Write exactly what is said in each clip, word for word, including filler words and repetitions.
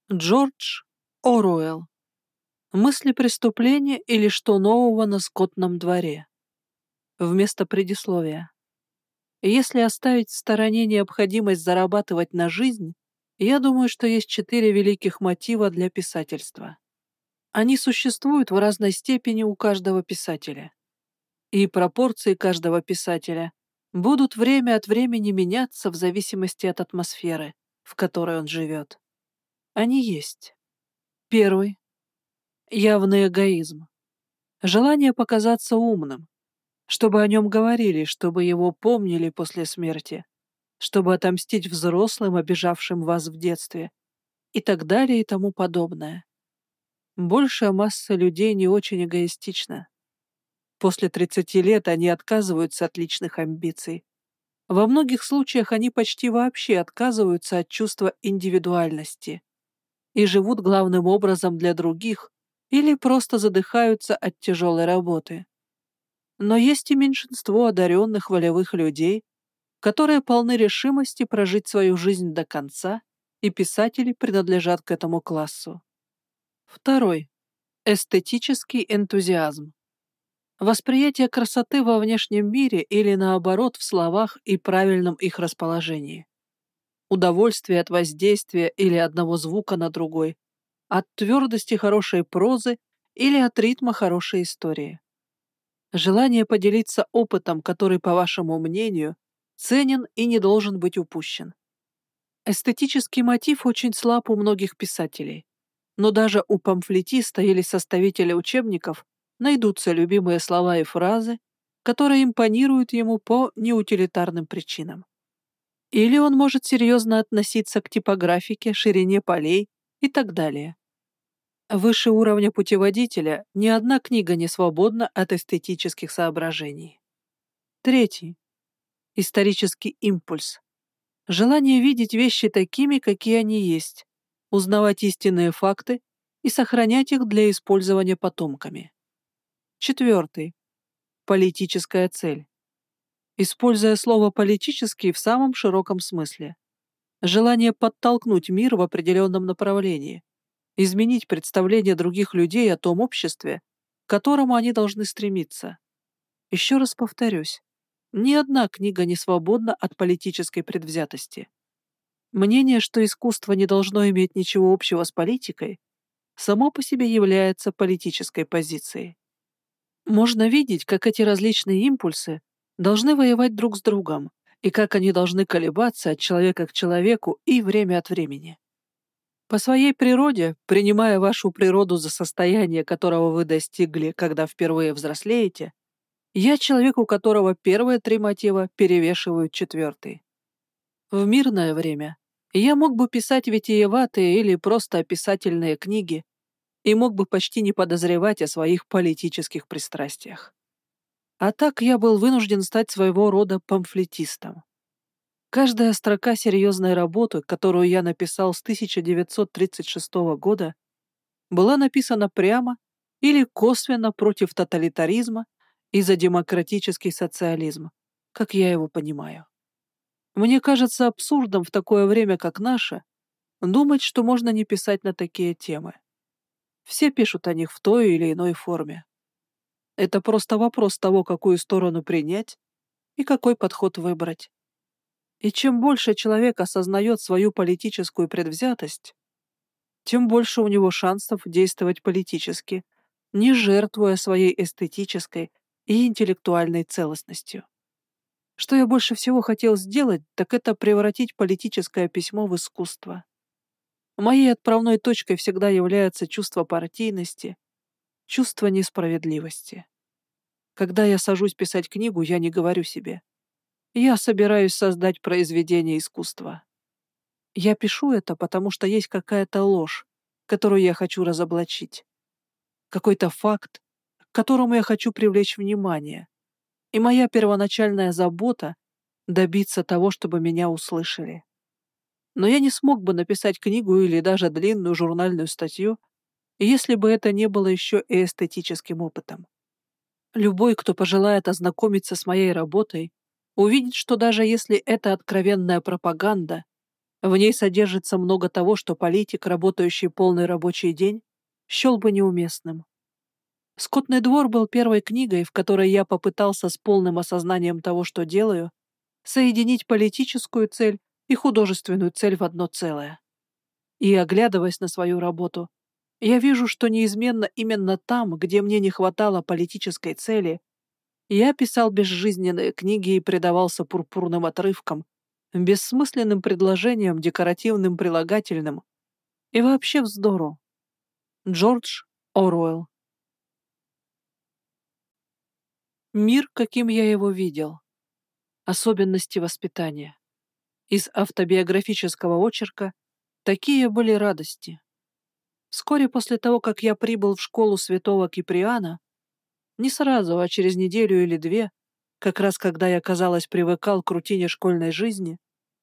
Джордж Оруэлл. Мысли преступления или что нового на скотном дворе. Вместо предисловия. Если оставить в стороне необходимость зарабатывать на жизнь, я думаю, что есть четыре великих мотива для писательства. Они существуют в разной степени у каждого писателя. И пропорции каждого писателя будут время от времени меняться в зависимости от атмосферы, в которой он живет. Они есть. Первый. Явный эгоизм. Желание показаться умным, чтобы о нем говорили, чтобы его помнили после смерти, чтобы отомстить взрослым, обижавшим вас в детстве, и так далее и тому подобное. Большая масса людей не очень эгоистична. После тридцати лет они отказываются от личных амбиций. Во многих случаях они почти вообще отказываются от чувства индивидуальности и живут главным образом для других, или просто задыхаются от тяжелой работы. Но есть и меньшинство одаренных волевых людей, которые полны решимости прожить свою жизнь до конца, и писатели принадлежат к этому классу. Второй. Эстетический энтузиазм. Восприятие красоты во внешнем мире или, наоборот, в словах и правильном их расположении. Удовольствие от воздействия или одного звука на другой, от твердости хорошей прозы или от ритма хорошей истории. Желание поделиться опытом, который, по вашему мнению, ценен и не должен быть упущен. Эстетический мотив очень слаб у многих писателей, но даже у памфлетиста или составителя учебников найдутся любимые слова и фразы, которые импонируют ему по неутилитарным причинам. Или он может серьезно относиться к типографике, ширине полей и так далее. Выше уровня путеводителя ни одна книга не свободна от эстетических соображений. Третий. Исторический импульс. Желание видеть вещи такими, какие они есть, узнавать истинные факты и сохранять их для использования потомками. Четвертый. Политическая цель. Используя слово «политический» в самом широком смысле. Желание подтолкнуть мир в определенном направлении, изменить представление других людей о том обществе, к которому они должны стремиться. Еще раз повторюсь, ни одна книга не свободна от политической предвзятости. Мнение, что искусство не должно иметь ничего общего с политикой, само по себе является политической позицией. Можно видеть, как эти различные импульсы должны воевать друг с другом, и как они должны колебаться от человека к человеку и время от времени. По своей природе, принимая вашу природу за состояние, которого вы достигли, когда впервые взрослеете, я человек, у которого первые три мотива перевешивают четвертый. В мирное время я мог бы писать витиеватые или просто описательные книги и мог бы почти не подозревать о своих политических пристрастиях. А так я был вынужден стать своего рода памфлетистом. Каждая строка серьезной работы, которую я написал с тысяча девятьсот тридцать шестого года, была написана прямо или косвенно против тоталитаризма и за демократический социализм, как я его понимаю. Мне кажется абсурдом в такое время, как наше, думать, что можно не писать на такие темы. Все пишут о них в той или иной форме. Это просто вопрос того, какую сторону принять и какой подход выбрать. И чем больше человек осознает свою политическую предвзятость, тем больше у него шансов действовать политически, не жертвуя своей эстетической и интеллектуальной целостностью. Что я больше всего хотел сделать, так это превратить политическое письмо в искусство. Моей отправной точкой всегда является чувство партийности, чувство несправедливости. Когда я сажусь писать книгу, я не говорю себе: я собираюсь создать произведение искусства. Я пишу это, потому что есть какая-то ложь, которую я хочу разоблачить. Какой-то факт, к которому я хочу привлечь внимание. И моя первоначальная забота — добиться того, чтобы меня услышали. Но я не смог бы написать книгу или даже длинную журнальную статью, если бы это не было еще и эстетическим опытом. Любой, кто пожелает ознакомиться с моей работой, увидит, что даже если это откровенная пропаганда, В ней содержится много того, что политик, работающий полный рабочий день, счел бы неуместным. «Скотный двор» был первой книгой, в которой я попытался с полным осознанием того, что делаю, соединить политическую цель и художественную цель в одно целое. И, оглядываясь на свою работу, я вижу, что неизменно именно там, где мне не хватало политической цели, я писал безжизненные книги и предавался пурпурным отрывкам, бессмысленным предложениям, декоративным прилагательным и вообще вздору. Джордж Оруэлл. Мир, каким я его видел. Особенности воспитания. Из автобиографического очерка «Такие были радости». Вскоре после того, как я прибыл в школу святого Киприана, не сразу, а через неделю или две, как раз когда я, казалось, привыкал к рутине школьной жизни,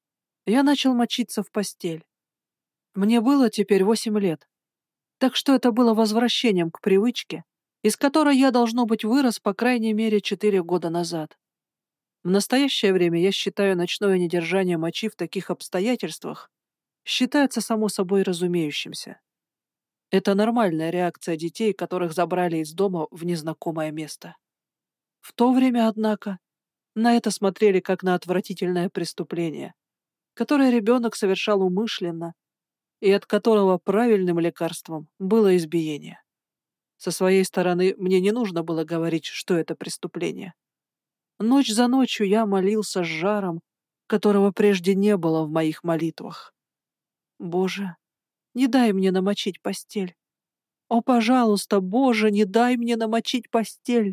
я начал мочиться в постель. Мне было теперь восемь лет, так что это было возвращением к привычке, из которой я, должно быть, вырос по крайней мере четыре года назад. В настоящее время я считаю ночное недержание мочи в таких обстоятельствах считается само собой разумеющимся. Это нормальная реакция детей, которых забрали из дома в незнакомое место. В то время, однако, на это смотрели как на отвратительное преступление, которое ребенок совершал умышленно и от которого правильным лекарством было избиение. Со своей стороны, мне не нужно было говорить, что это преступление. Ночь за ночью я молился с жаром, которого прежде не было в моих молитвах. Боже, не дай мне намочить постель. О, пожалуйста, Боже, не дай мне намочить постель.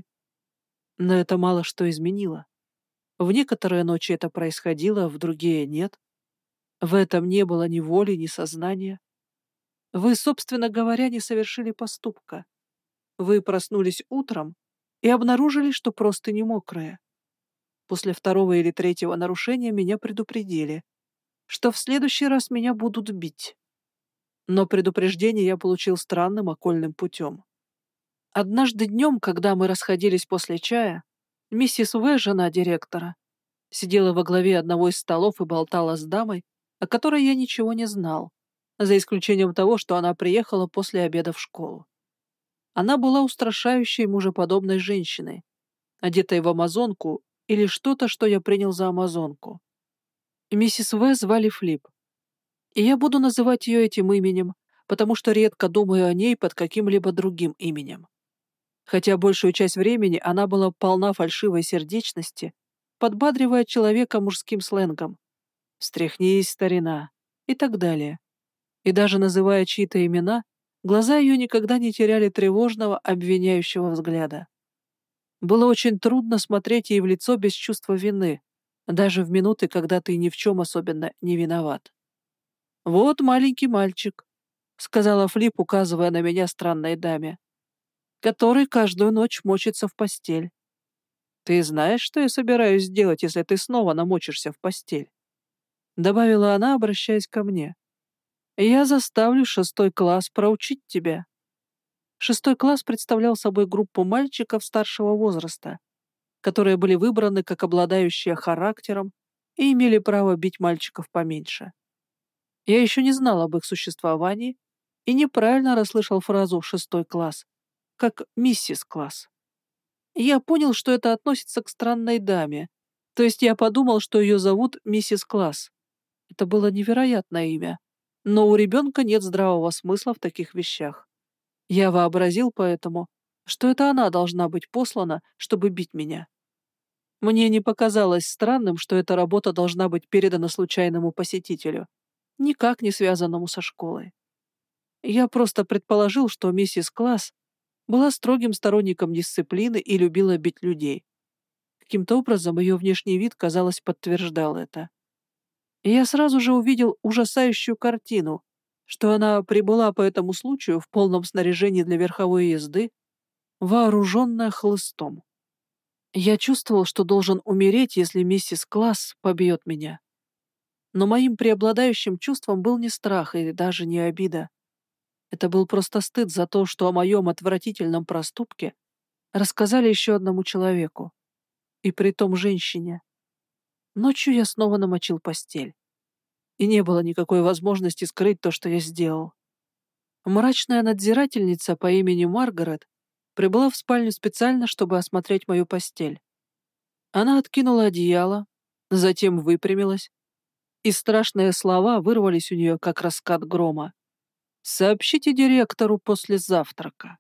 Но это мало что изменило. В некоторые ночи это происходило, в другие нет. В этом не было ни воли, ни сознания. Вы, собственно говоря, не совершили поступка. Вы проснулись утром и обнаружили, что просто не мокрая. После второго или третьего нарушения меня предупредили, что в следующий раз меня будут бить. Но предупреждение я получил странным окольным путем. Однажды днем, когда мы расходились после чая, миссис В, жена директора, сидела во главе одного из столов и болтала с дамой, о которой я ничего не знал, за исключением того, что она приехала после обеда в школу. Она была устрашающей мужеподобной женщиной, одетой в амазонку или что-то, что я принял за амазонку. Миссис В звали Флип, и я буду называть ее этим именем, потому что редко думаю о ней под каким-либо другим именем. Хотя большую часть времени она была полна фальшивой сердечности, подбадривая человека мужским сленгом «встряхнись, старина» и так далее. И даже называя чьи-то имена, глаза ее никогда не теряли тревожного, обвиняющего взгляда. Было очень трудно смотреть ей в лицо без чувства вины, даже в минуты, когда ты ни в чем особенно не виноват. «Вот маленький мальчик», — сказала Флип, указывая на меня странной даме, который каждую ночь мочится в постель. «Ты знаешь, что я собираюсь сделать, если ты снова намочишься в постель?» Добавила она, обращаясь ко мне. «Я заставлю шестой класс проучить тебя». Шестой класс представлял собой группу мальчиков старшего возраста, которые были выбраны как обладающие характером и имели право бить мальчиков поменьше. Я еще не знал об их существовании и неправильно расслышал фразу «шестой класс», как «миссис класс». Я понял, что это относится к странной даме, то есть я подумал, что ее зовут миссис Класс. Это было невероятное имя, но у ребенка нет здравого смысла в таких вещах. Я вообразил поэтому, что это она должна быть послана, чтобы бить меня. Мне не показалось странным, что эта работа должна быть передана случайному посетителю, никак не связанному со школой. Я просто предположил, что миссис Класс была строгим сторонником дисциплины и любила бить людей. Каким-то образом ее внешний вид, казалось, подтверждал это. И я сразу же увидел ужасающую картину, что она прибыла по этому случаю в полном снаряжении для верховой езды, вооруженная хлыстом. Я чувствовал, что должен умереть, если миссис Класс побьет меня. Но моим преобладающим чувством был не страх и даже не обида. Это был просто стыд за то, что о моем отвратительном проступке рассказали еще одному человеку, и притом женщине. Ночью я снова намочил постель. и не было никакой возможности скрыть то, что я сделал. Мрачная надзирательница по имени Маргарет прибыла в спальню специально, чтобы осмотреть мою постель. Она откинула одеяло, затем выпрямилась, и страшные слова вырвались у нее, как раскат грома. «Сообщите директору после завтрака».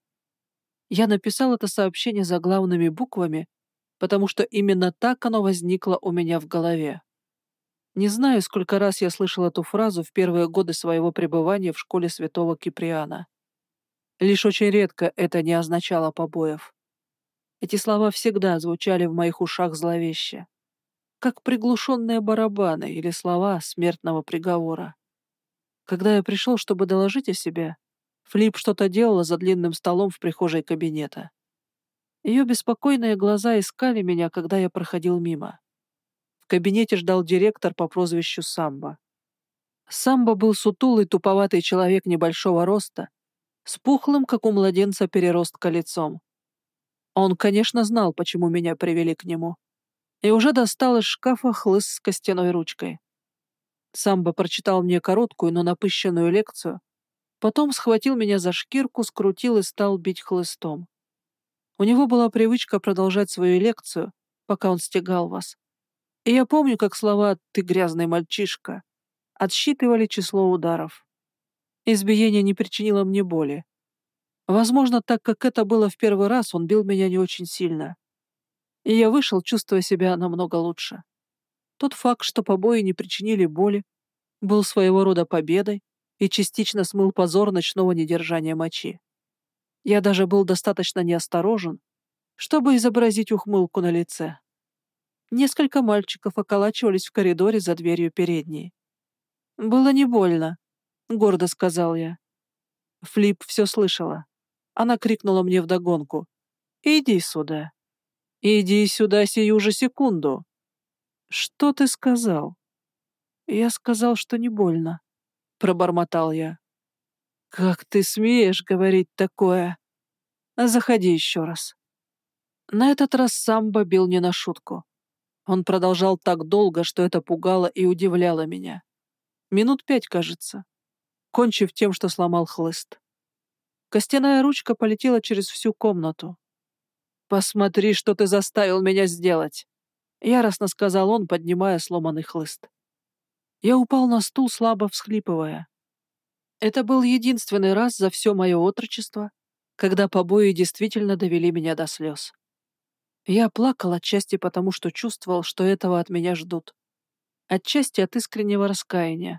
Я написал это сообщение заглавными буквами, потому что именно так оно возникло у меня в голове. Не знаю, сколько раз я слышал эту фразу в первые годы своего пребывания в школе святого Киприана. Лишь очень редко это не означало побоев. Эти слова всегда звучали в моих ушах зловеще, как приглушенные барабаны или слова смертного приговора. Когда я пришел, чтобы доложить о себе, Флип что-то делала за длинным столом в прихожей кабинета. Ее беспокойные глаза искали меня, когда я проходил мимо. В кабинете ждал директор по прозвищу Самбо. Самбо был сутулый, туповатый человек небольшого роста, с пухлым, как у младенца, переростка лицом. Он, конечно, знал, почему меня привели к нему, и уже достал из шкафа хлыст с костяной ручкой. Самбо прочитал мне короткую, но напыщенную лекцию, потом схватил меня за шкирку, скрутил и стал бить хлыстом. У него была привычка продолжать свою лекцию, пока он стегал вас. И я помню, как слова «ты грязный мальчишка» отсчитывали число ударов. Избиение не причинило мне боли. Возможно, так как это было в первый раз, он бил меня не очень сильно. И я вышел, чувствуя себя намного лучше. Тот факт, что побои не причинили боли, был своего рода победой и частично смыл позор ночного недержания мочи. Я даже был достаточно неосторожен, чтобы изобразить ухмылку на лице. Несколько мальчиков околачивались в коридоре за дверью передней. «Было не больно», — гордо сказал я. Флип все слышала. Она крикнула мне вдогонку: «Иди сюда! Иди сюда сию же секунду!» «Что ты сказал?» «Я сказал, что не больно», — пробормотал я. «Как ты смеешь говорить такое? Заходи еще раз». На этот раз Самбо бил не на шутку. Он продолжал так долго, что это пугало и удивляло меня. Минут пять, кажется, кончив тем, что сломал хлыст. Костяная ручка полетела через всю комнату. «Посмотри, что ты заставил меня сделать!» — яростно сказал он, поднимая сломанный хлыст. Я упал на стул, слабо всхлипывая. Это был единственный раз за все мое отрочество, когда побои действительно довели меня до слез. Я плакал отчасти потому, что чувствовал, что этого от меня ждут. Отчасти от искреннего раскаяния,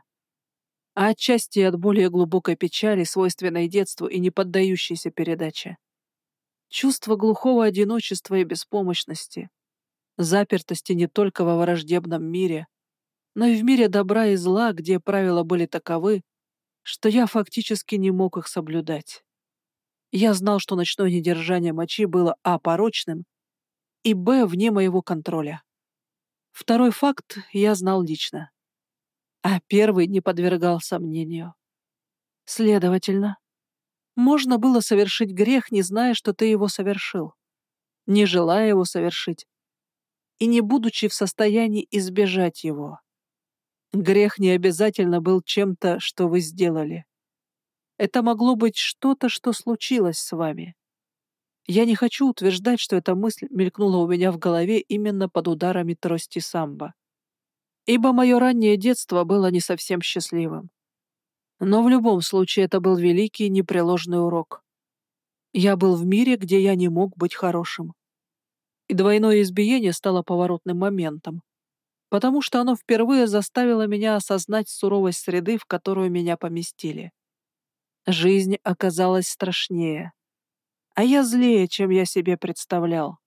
а отчасти от более глубокой печали, свойственной детству и не поддающейся передаче. Чувство глухого одиночества и беспомощности, запертости не только во враждебном мире, но и в мире добра и зла, где правила были таковы, что я фактически не мог их соблюдать. Я знал, что ночное недержание мочи было а. порочным, и б. вне моего контроля. Второй факт я знал лично, а первый не подвергал сомнению. Следовательно, можно было совершить грех, не зная, что ты его совершил, не желая его совершить, и не будучи в состоянии избежать его. Грех не обязательно был чем-то, что вы сделали. Это могло быть что-то, что случилось с вами. Я не хочу утверждать, что эта мысль мелькнула у меня в голове именно под ударами трости Самбо, ибо мое раннее детство было не совсем счастливым. Но в любом случае это был великий непреложный урок. Я был в мире, где я не мог быть хорошим. И двойное избиение стало поворотным моментом, потому что оно впервые заставило меня осознать суровость среды, в которую меня поместили. Жизнь оказалась страшнее, а я злее, чем я себе представлял.